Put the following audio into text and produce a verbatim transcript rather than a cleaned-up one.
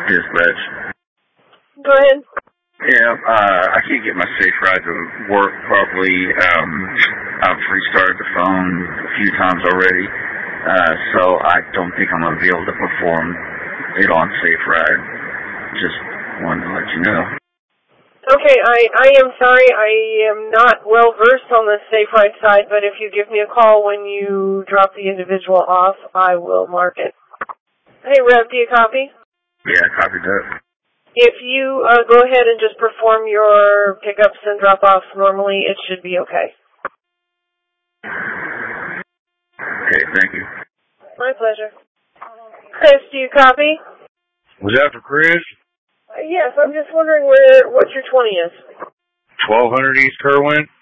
Dispatch. Go ahead. Yeah, uh, I can't get my Safe Ride to work properly. Um, I've restarted the phone a few times already, uh, so I don't think I'm going to be able to perform it on Safe Ride. Just wanted to let you know. Okay, I, I am sorry. I am not well versed on the Safe Ride side, but if you give me a call when you drop the individual off, I will mark it. Hey, Rev, do you copy? Yeah, I copied that. If you uh, go ahead and just perform your pickups and drop-offs normally, it should be okay. Okay, thank you. My pleasure. Chris, do you copy? Was that for Chris? Uh, yes, I'm just wondering where what your twenty is. twelve hundred East Kerwin?